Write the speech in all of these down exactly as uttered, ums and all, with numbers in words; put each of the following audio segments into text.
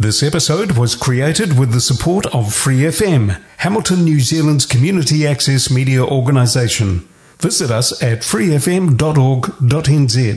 This episode was created with the support of Free F M, Hamilton, New Zealand's community access media organisation. Visit us at free f m dot org dot n z.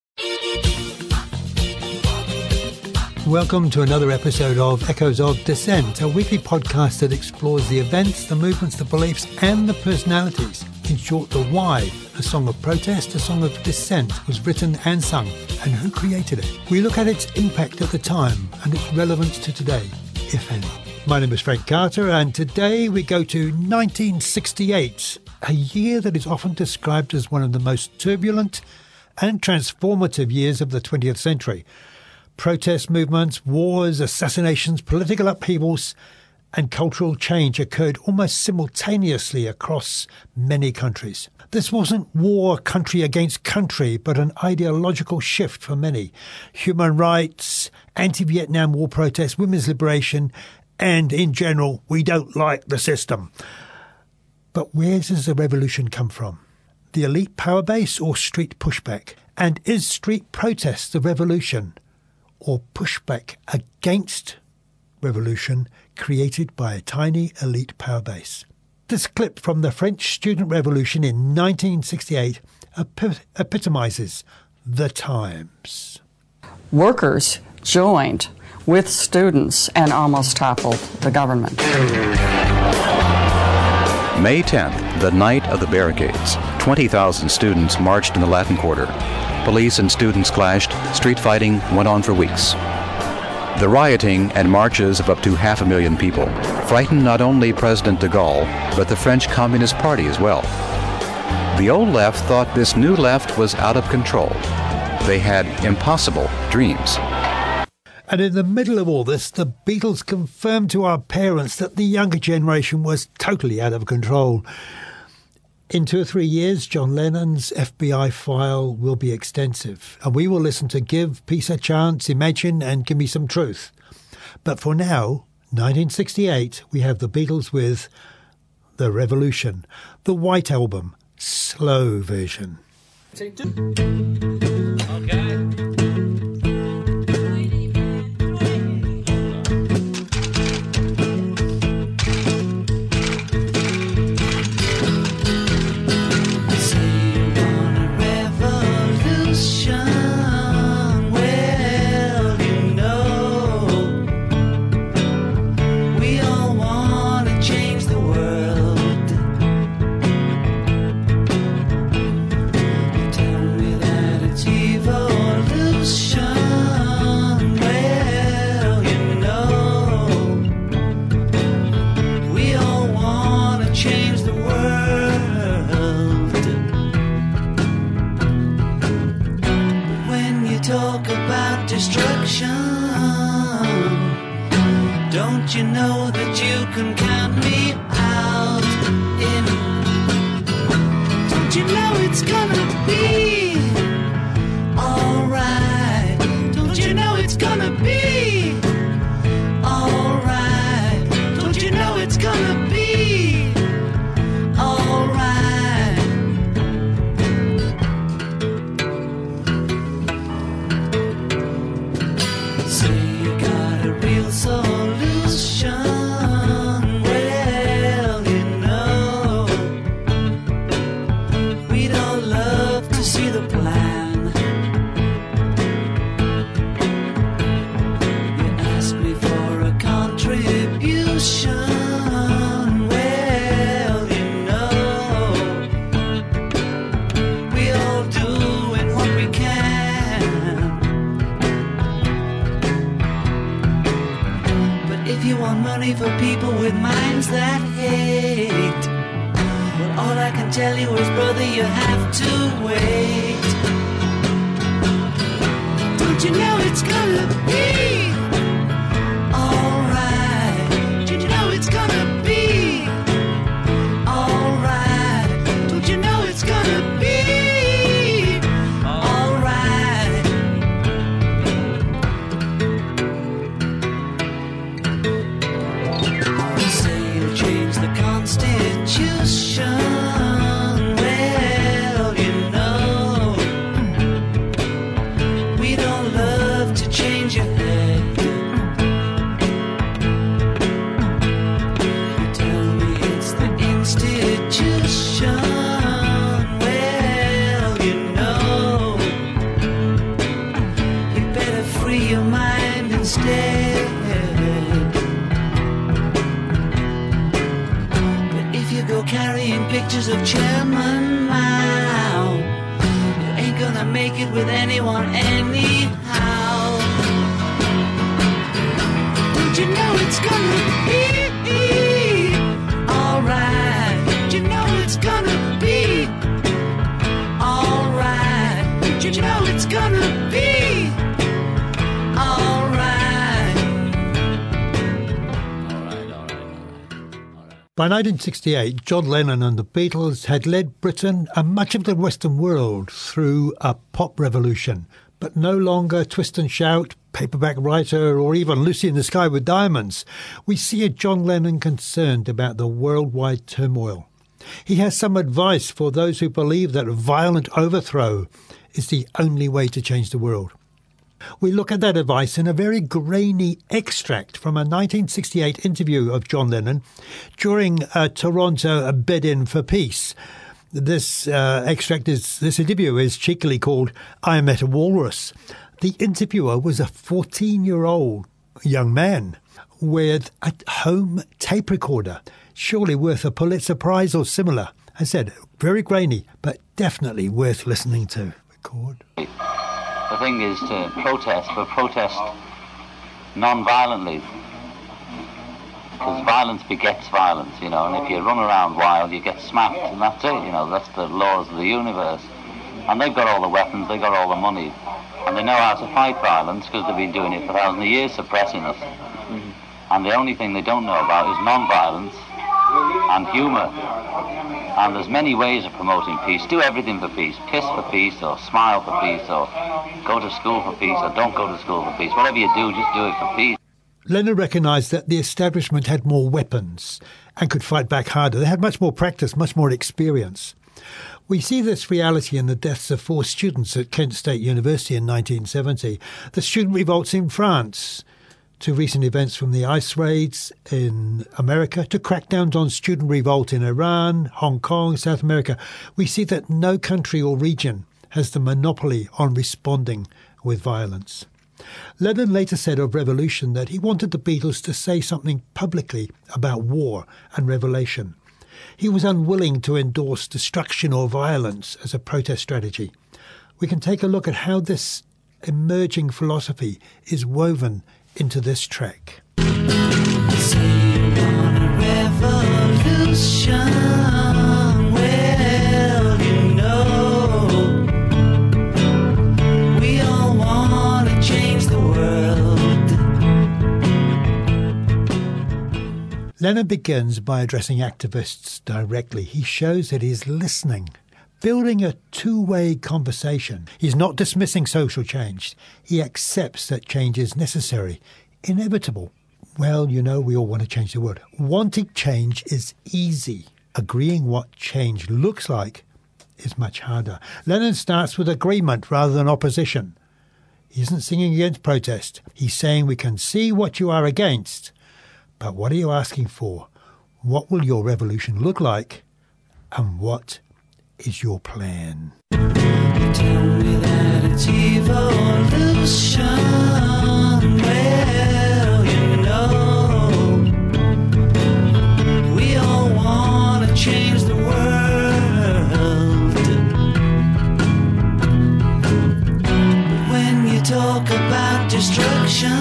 Welcome to another episode of Echoes of Dissent, a weekly podcast that explores the events, the movements, the beliefs and the personalities. In short, the why a song of protest, a song of dissent was written and sung, and who created it. We look at its impact at the time and its relevance to today, if any. My name is Frank Carter, and today we go to nineteen sixty-eight, a year that is often described as one of the most turbulent and transformative years of the twentieth century. Protest movements, wars, assassinations, political upheavals and cultural change occurred almost simultaneously across many countries. This wasn't war country against country, but an ideological shift for many. Human rights, anti-Vietnam War protests, women's liberation, and in general, we don't like the system. But where does the revolution come from? The elite power base or street pushback? And is street protest the revolution, or pushback against revolution created by a tiny elite power base? This clip from the French Student Revolution in nineteen sixty-eight ep- epitomizes the times. Workers joined with students and almost toppled the government. May tenth, the night of the barricades, twenty thousand students marched in the Latin Quarter. Police and students clashed. Street fighting went on for weeks. The rioting and marches of up to half a million people frightened not only President de Gaulle, but the French Communist Party as well. The old left thought this new left was out of control. They had impossible dreams. And in the middle of all this, the Beatles confirmed to our parents that the younger generation was totally out of control. In two or three years, John Lennon's F B I file will be extensive, and we will listen to Give Peace a Chance, Imagine, and Give Me Some Truth. But for now, nineteen sixty-eight, we have the Beatles with The Revolution, the White Album, slow version. Okay. Don't you know that you can count me out in? Don't you know it's gonna be alright? Don't you know it's gonna be alright? Don't you know it's gonna be alright? Say you got a real solution. Well, you know, we'd all love to see the plan. You asked me for a contribution. Well, you know, we all doing what we can. But if you want money for people with minds that hate, well, all I can tell you is, brother, you have to wait. Don't you know it's gonna be alright? Don't you know it's gonna be alright? Don't you know it's gonna be alright? Say you'll change the Constitution. Well, you know, we'd all love to change your head. instead. But if you go carrying pictures of Chairman Mao, you ain't gonna make it with anyone anyhow. Don't you know it's gonna be alright? Don't you know it's gonna be alright? Don't you know it's gonna be alright? Alright, alright, alright. By nineteen sixty-eight, John Lennon and the Beatles had led Britain and much of the Western world through a pop revolution, but no longer Twist and Shout, Paperback Writer, or even Lucy in the Sky with Diamonds. We see a John Lennon concerned about the worldwide turmoil. He has some advice for those who believe that violent overthrow is the only way to change the world. We look at that advice in a very grainy extract from a nineteen sixty-eight interview of John Lennon during a Toronto bid-in for peace. This uh, extract is, this interview is cheekily called I Met a Walrus. The interviewer was a fourteen-year-old young man with a home tape recorder, surely worth a Pulitzer Prize or similar. I said, very grainy, but definitely worth listening to. Record. The thing is to protest, but protest non-violently. Because violence begets violence, you know, and if you run around wild, you get smacked, and that's it, you know, that's the laws of the universe. And they've got all the weapons, they've got all the money, and they know how to fight violence because they've been doing it for thousands of years, suppressing us. Mm-hmm. And the only thing they don't know about is non-violence and humour. And there's many ways of promoting peace. Do everything for peace. Piss for peace, or smile for peace, or go to school for peace, or don't go to school for peace. Whatever you do, just do it for peace. Lennon recognised that the establishment had more weapons and could fight back harder. They had much more practice, much more experience. We see this reality in the deaths of four students at Kent State University in nineteen seventy, the student revolts in France, to recent events from the ICE raids in America, to crackdowns on student revolt in Iran, Hong Kong, South America. We see that no country or region has the monopoly on responding with violence. Lennon later said of revolution that he wanted the Beatles to say something publicly about war and revelation. He was unwilling to endorse destruction or violence as a protest strategy. We can take a look at how this emerging philosophy is woven into this track. Say you want a revolution, well, you know, we all want to change the world. Lennon begins by addressing activists directly. He shows that he's listening, building a two-way conversation. He's not dismissing social change. He accepts that change is necessary, inevitable. Well, you know, we all want to change the world. Wanting change is easy. Agreeing what change looks like is much harder. Lennon starts with agreement rather than opposition. He isn't singing against protest. He's saying we can see what you are against, but what are you asking for? What will your revolution look like? And what is your plan? You tell me that it's evolution, well, you know, we all want to change the world. But when you talk about destruction,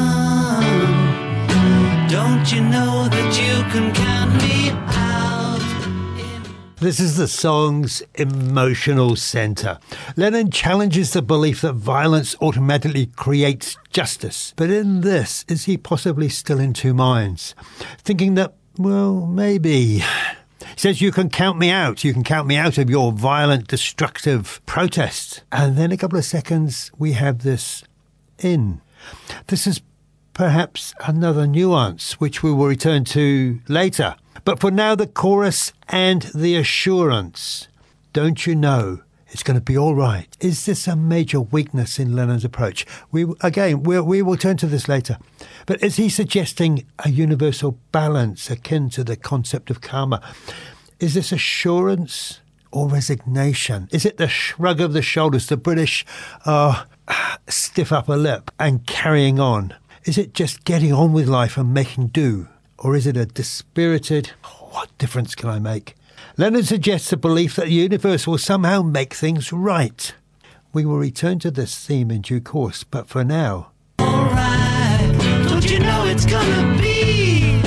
don't you know that you can count me out? In- This is the song's emotional centre. Lennon challenges the belief that violence automatically creates justice. But in this, is he possibly still in two minds? Thinking that, well, maybe. He says, you can count me out. You can count me out of your violent, destructive protest. And then a couple of seconds, we have this in. This is perhaps another nuance, which we will return to later. But for now, the chorus and the assurance. Don't you know it's going to be all right? Is this a major weakness in Lennon's approach? We Again, we we will turn to this later. But is he suggesting a universal balance akin to the concept of karma? Is this assurance or resignation? Is it the shrug of the shoulders, the British uh, stiff upper lip and carrying on? Is it just getting on with life and making do? Or is it a dispirited, oh, what difference can I make? Lenin suggests a belief that the universe will somehow make things right. We will return to this theme in due course, but for now... Alright, don't you know it's gonna be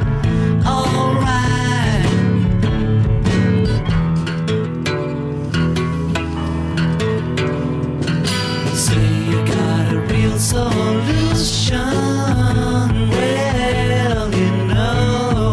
alright? Say you got a real solution. Well, you know,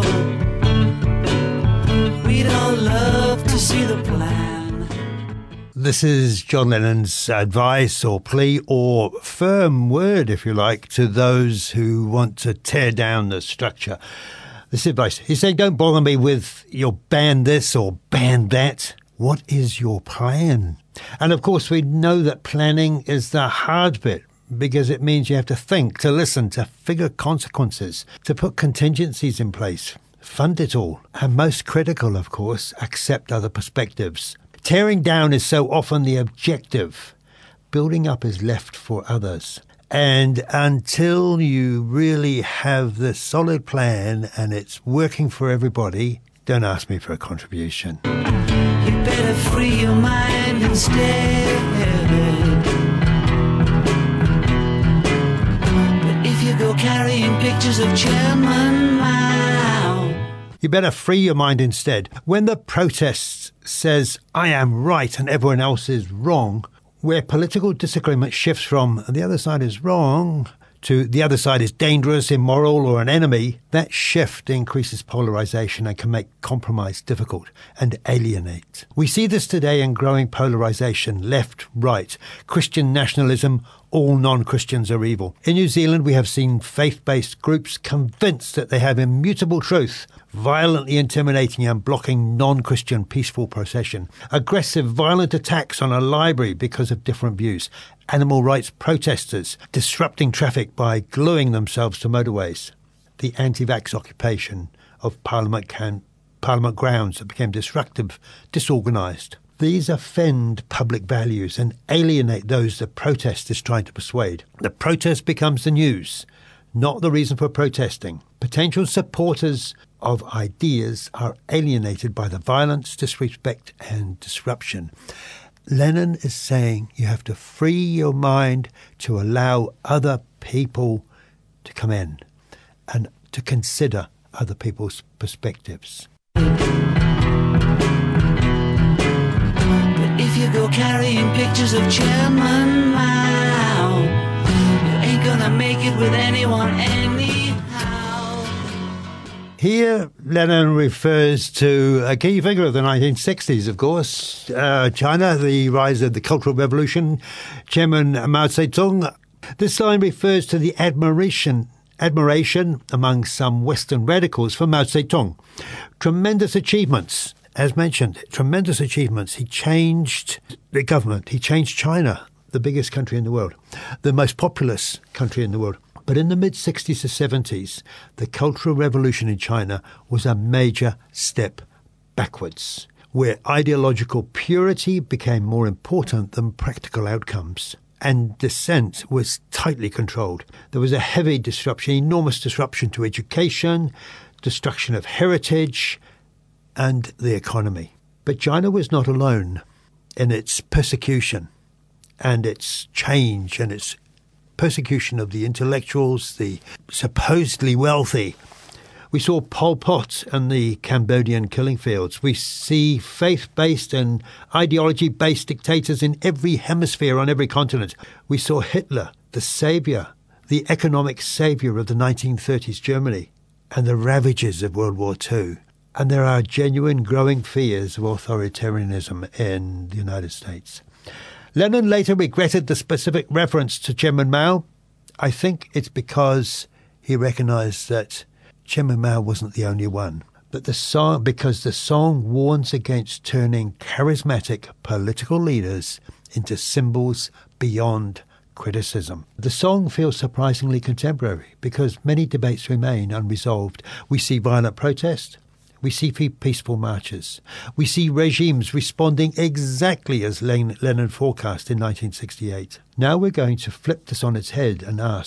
we'd all love to see the plan. This is John Lennon's advice or plea or firm word, if you like, to those who want to tear down the structure. This advice. He's saying, don't bother me with your ban this or ban that. What is your plan? And of course, we know that planning is the hard bit because it means you have to think, to listen, to figure consequences, to put contingencies in place, fund it all. And most critical, of course, accept other perspectives. Tearing down is so often the objective. Building up is left for others. And until you really have the solid plan and it's working for everybody, don't ask me for a contribution. You better free your mind instead. But if you go carrying pictures of Chairman Mao, you better free your mind instead. When the protest says, I am right and everyone else is wrong, where political disagreement shifts from the other side is wrong to the other side is dangerous, immoral, or an enemy, that shift increases polarization and can make compromise difficult and alienate. We see this today in growing polarization, left, right, Christian nationalism, all non-Christians are evil. In New Zealand, we have seen faith-based groups convinced that they have immutable truth, violently intimidating and blocking non-Christian peaceful procession. Aggressive, violent attacks on a library because of different views. Animal rights protesters disrupting traffic by gluing themselves to motorways. The anti-vax occupation of Parliament, can, Parliament grounds that became disruptive, disorganised. These offend public values and alienate those the protest is trying to persuade. The protest becomes the news, not the reason for protesting. Potential supporters of ideas are alienated by the violence, disrespect and disruption. Lenin is saying you have to free your mind to allow other people to come in and to consider other people's perspectives. if you go carrying pictures of Chairman Mao, you ain't gonna make it with anyone anyhow. Here, Lenin refers to a key figure of the nineteen sixties, of course, uh, China, the rise of the Cultural Revolution, Chairman Mao Zedong. This line refers to the admiration admiration among some Western radicals for Mao Zedong. Tremendous achievements, as mentioned, tremendous achievements. He changed the government. He changed China, the biggest country in the world, the most populous country in the world. But in the mid-sixties to seventies, the Cultural Revolution in China was a major step backwards, where ideological purity became more important than practical outcomes. And dissent was tightly controlled. There was a heavy disruption, enormous disruption to education, destruction of heritage, and the economy. But China was not alone in its persecution and its change and its persecution of the intellectuals, the supposedly wealthy. We saw Pol Pot and the Cambodian killing fields. We see faith-based and ideology-based dictators in every hemisphere on every continent. We saw Hitler, the saviour, the economic saviour of the nineteen thirties Germany, and the ravages of World War Two. And there are genuine growing fears of authoritarianism in the United States. Lenin later regretted the specific reference to Chairman Mao. I think it's because he recognised that Chairman Mao wasn't the only one, but the song, because the song warns against turning charismatic political leaders into symbols beyond criticism. The song feels surprisingly contemporary because many debates remain unresolved. We see violent protest. We see peaceful marches. We see regimes responding exactly as Lenin forecast in nineteen sixty-eight. Now we're going to flip this on its head and ask,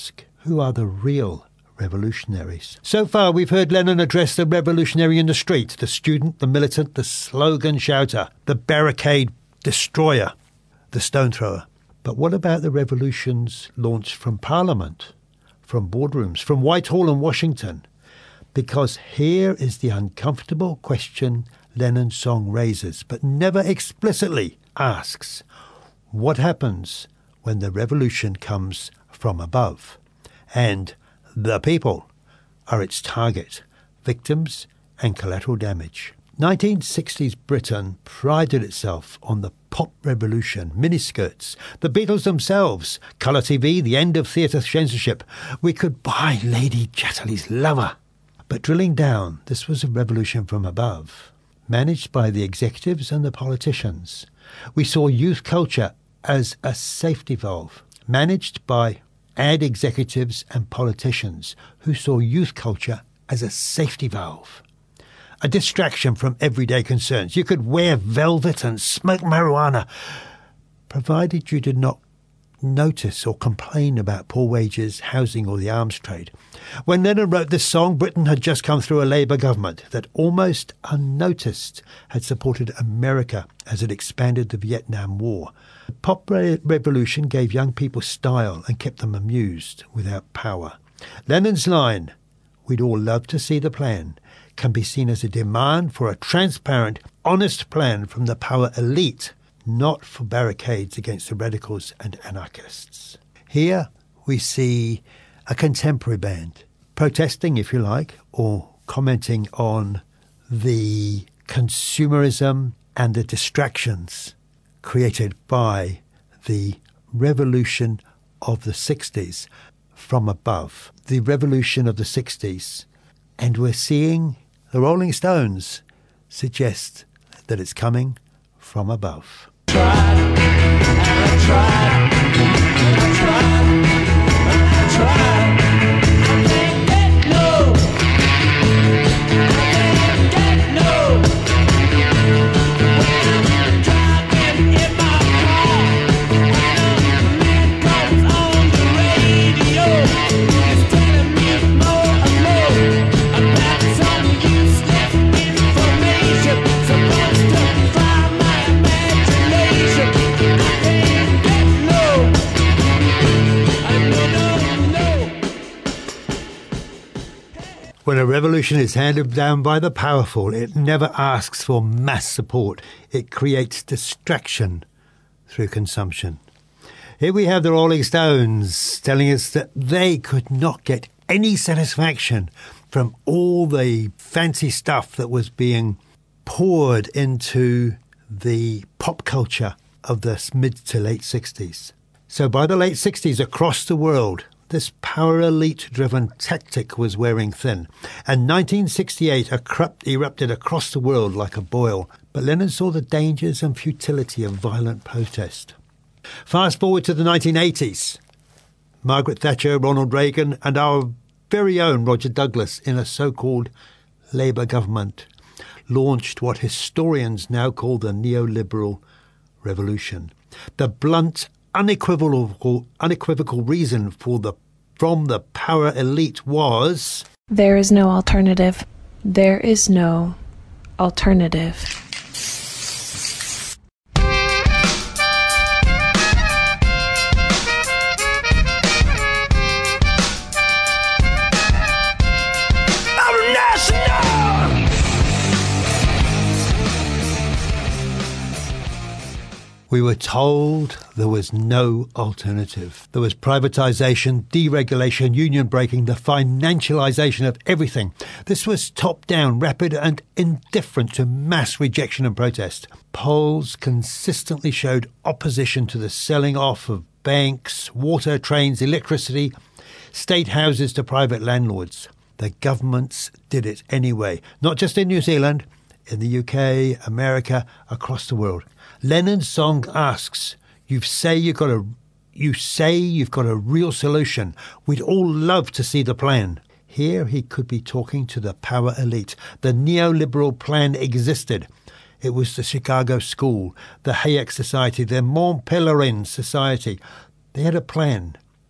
who are the real revolutionaries? So far, we've heard Lenin address the revolutionary in the street, the student, the militant, the slogan shouter, the barricade destroyer, the stone thrower. But what about the revolutions launched from Parliament, from boardrooms, from Whitehall and Washington? Because here is the uncomfortable question Lenin's song raises, but never explicitly asks, what happens when the revolution comes from above and the people are its target, victims and collateral damage? nineteen sixties Britain prided itself on the pop revolution, miniskirts, the Beatles themselves, colour T V, the end of theatre censorship. We could buy Lady Chatterley's lover. But drilling down, this was a revolution from above, managed by the executives and the politicians. We saw youth culture as a safety valve, managed by ad executives and politicians who saw youth culture as a safety valve, a distraction from everyday concerns. You could wear velvet and smoke marijuana, provided you did not notice or complain about poor wages, housing or the arms trade. When Lenin wrote this song, Britain had just come through a Labour government that almost unnoticed had supported America as it expanded the Vietnam War. The pop re- revolution gave young people style and kept them amused without power. Lenin's line, "We'd all love to see the plan," can be seen as a demand for a transparent, honest plan from the power elite, not for barricades against the radicals and anarchists. Here we see a contemporary band protesting, if you like, or commenting on the consumerism and the distractions created by the revolution of the sixties from above. The revolution of the sixties. And we're seeing the Rolling Stones suggest that it's coming from above. Tried, and I tried, and I tried, and I tried. I can't get no, I can't get no. When I'm driving in my car, and a man comes on the radio, he's telling me more and more about some useless information supposed to fry my imagination. I can't get no, I no, no, no. When a revolution is handed down by the powerful, it never asks for mass support. It creates distraction through consumption. Here we have the Rolling Stones telling us that they could not get any satisfaction from all the fancy stuff that was being poured into the pop culture of the mid to late sixties. So by the late sixties, across the world, this power elite-driven tactic was wearing thin. And nineteen sixty-eight erupted across the world like a boil. But Lenin saw the dangers and futility of violent protest. Fast forward to the nineteen eighties. Margaret Thatcher, Ronald Reagan, and our very own Roger Douglas, in a so-called Labour government, launched what historians now call the neoliberal revolution. The blunt, unequivocal, unequivocal reason for the from the power elite was... There is no alternative. There is no alternative. We were told there was no alternative. There was privatisation, deregulation, union breaking, the financialisation of everything. This was top-down, rapid and indifferent to mass rejection and protest. Polls consistently showed opposition to the selling off of banks, water, trains, electricity, state houses to private landlords. The governments did it anyway, not just in New Zealand, in the U K, America, across the world. Lenin's song asks, you say you've got a, you say you've got a real solution. We'd all love to see the plan. Here he could be talking to the power elite. The neoliberal plan existed. It was the Chicago School, the Hayek Society, the Mont Pelerin Society. They had a plan.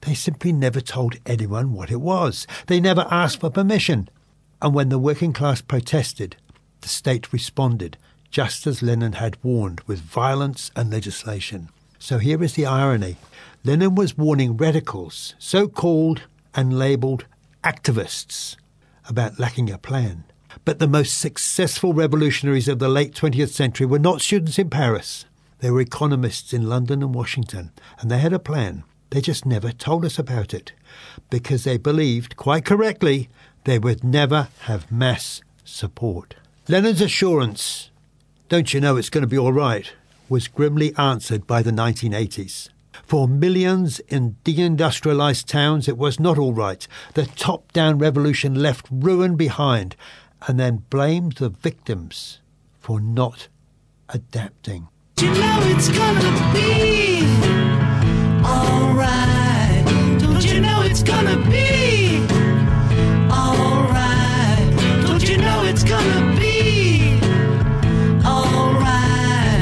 They simply never told anyone what it was. They never asked for permission. And when the working class protested, the state responded, just as Lenin had warned, with violence and legislation. So here is the irony. Lenin was warning radicals, so-called and labelled activists, about lacking a plan. But the most successful revolutionaries of the late twentieth century were not students in Paris. They were economists in London and Washington, and they had a plan. They just never told us about it, because they believed, quite correctly, they would never have mass support. Lenin's assurance, "Don't you know it's going to be all right," was grimly answered by the nineteen eighties. For millions in deindustrialized towns, it was not all right. The top-down revolution left ruin behind, and then blamed the victims for not adapting. You know it's gonna be alright. Don't you know it's gonna be alright. Don't you know it's gonna be alright.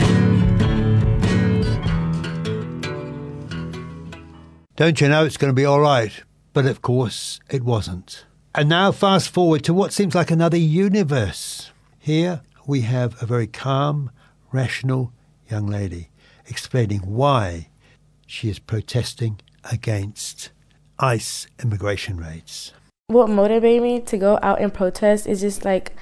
Don't you know it's going to be all right? But of course it wasn't. And now fast forward to what seems like another universe. Here we have a very calm, rational young lady explaining why she is protesting against ICE immigration raids. What motivated me to go out and protest is just like,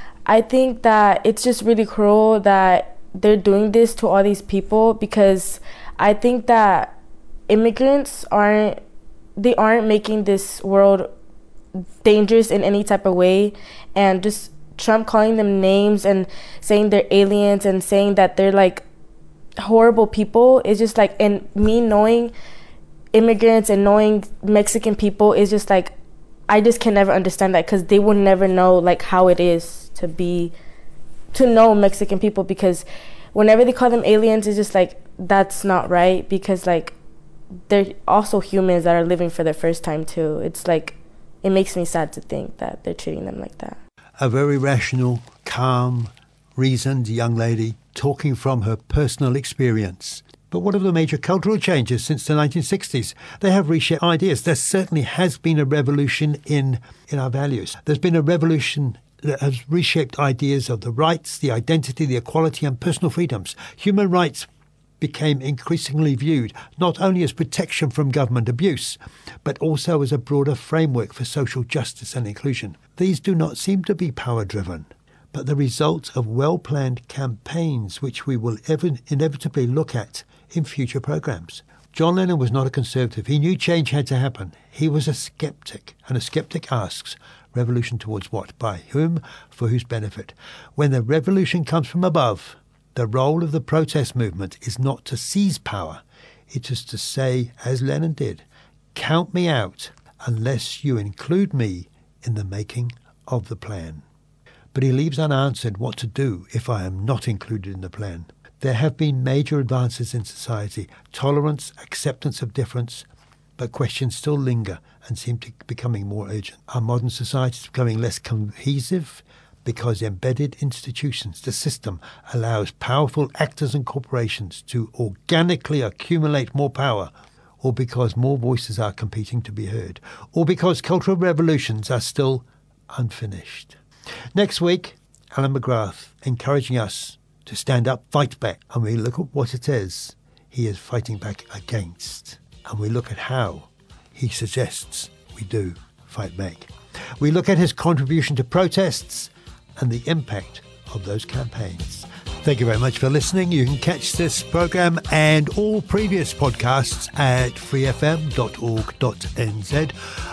I think that it's just really cruel that they're doing this to all these people, because I think that immigrants aren't, they aren't making this world dangerous in any type of way, and just Trump calling them names and saying they're aliens and saying that they're like horrible people is just like, and me knowing immigrants and knowing Mexican people is just like, I just can never understand that, because they will never know like how it is to be, to know Mexican people, because whenever they call them aliens, it's just like, that's not right, because like they're also humans that are living for the first time too. It's like, it makes me sad to think that they're treating them like that. A very rational, calm, reasoned young lady talking from her personal experience. But what are the major cultural changes since the nineteen sixties? They have reshaped ideas. There certainly has been a revolution in, in our values. There's been a revolution that has reshaped ideas of the rights, the identity, the equality and personal freedoms. Human rights became increasingly viewed not only as protection from government abuse, but also as a broader framework for social justice and inclusion. These do not seem to be power-driven, but the result of well-planned campaigns which we will ever inevitably look at in future programmes. John Lennon was not a conservative. He knew change had to happen. He was a skeptic, and a skeptic asks, revolution towards what? By whom? For whose benefit? When the revolution comes from above, the role of the protest movement is not to seize power. It is to say, as Lenin did, count me out unless you include me in the making of the plan. But he leaves unanswered what to do if I am not included in the plan. There have been major advances in society, tolerance, acceptance of difference, but questions still linger and seem to be becoming more urgent. Our modern society is becoming less cohesive because embedded institutions, the system, allows powerful actors and corporations to organically accumulate more power, or because more voices are competing to be heard, or because cultural revolutions are still unfinished. Next week, Alan McGrath encouraging us to stand up, fight back, and we look at what it is he is fighting back against, and we look at how he suggests we do fight back. We look at his contribution to protests and the impact of those campaigns. Thank you very much for listening. You can catch this program and all previous podcasts at free f m dot org dot n z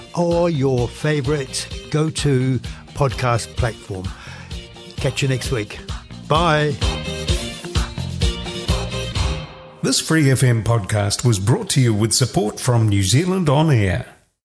or your favourite go-to podcast platform. Catch you next week. Bye. This Free F M podcast was brought to you with support from New Zealand On Air.